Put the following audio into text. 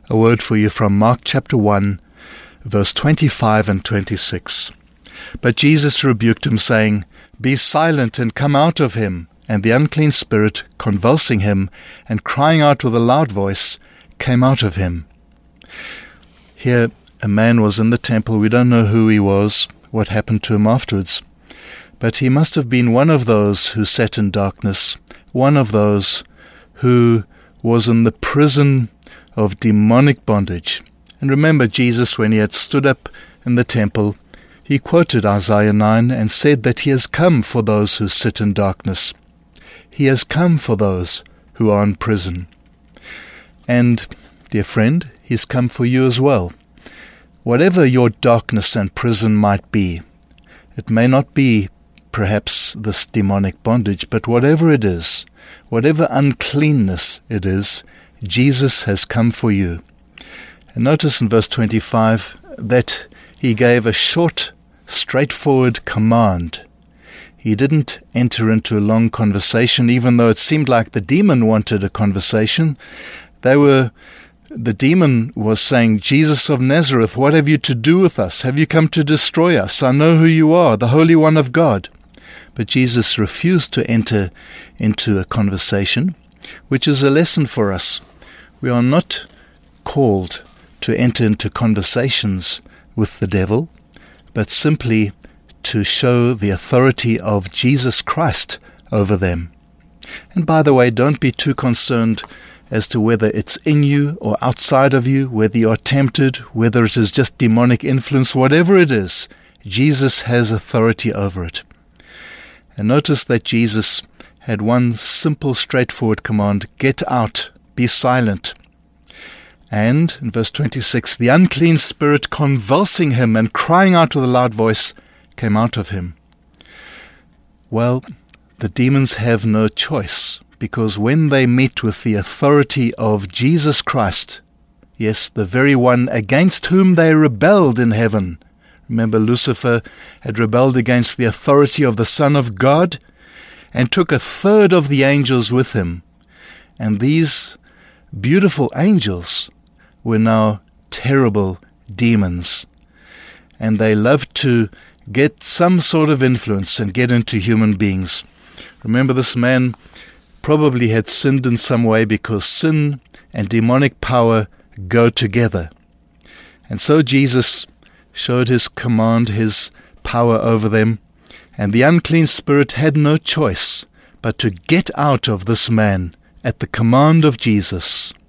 A word for you from Mark chapter 1, verse 25 and 26. But Jesus rebuked him, saying, Be silent and come out of him. And the unclean spirit, convulsing him and crying out with a loud voice, came out of him. Here a man was in the temple. We don't know who he was, what happened to him afterwards. But he must have been one of those who sat in darkness, one of those who was in the prison of demonic bondage. And remember, Jesus, when he had stood up in the temple, he quoted Isaiah 9 and said that he has come for those who sit in darkness. He has come for those who are in prison. And, dear friend, he's come for you as well. Whatever your darkness and prison might be, it may not be perhaps this demonic bondage, but whatever it is, whatever uncleanness it is, Jesus has come for you. And notice in verse 25 that he gave a short, straightforward command. He didn't enter into a long conversation, even though it seemed like the demon wanted a conversation. The demon was saying, Jesus of Nazareth, what have you to do with us? Have you come to destroy us? I know who you are, the Holy One of God. But Jesus refused to enter into a conversation, which is a lesson for us. We are not called to enter into conversations with the devil, but simply to show the authority of Jesus Christ over them. And by the way, don't be too concerned as to whether it's in you or outside of you, whether you are tempted, whether it is just demonic influence, whatever it is, Jesus has authority over it. And notice that Jesus had one simple, straightforward command: get out, be silent. And in verse 26, the unclean spirit, convulsing him and crying out with a loud voice, came out of him. Well, the demons have no choice, because when they meet with the authority of Jesus Christ, yes, the very one against whom they rebelled in heaven. Remember, Lucifer had rebelled against the authority of the Son of God and took a third of the angels with him. And these beautiful angels were now terrible demons. And they loved to get some sort of influence and get into human beings. Remember, this man probably had sinned in some way, because sin and demonic power go together. And so Jesus showed his command, his power over them, and the unclean spirit had no choice but to get out of this man at the command of Jesus.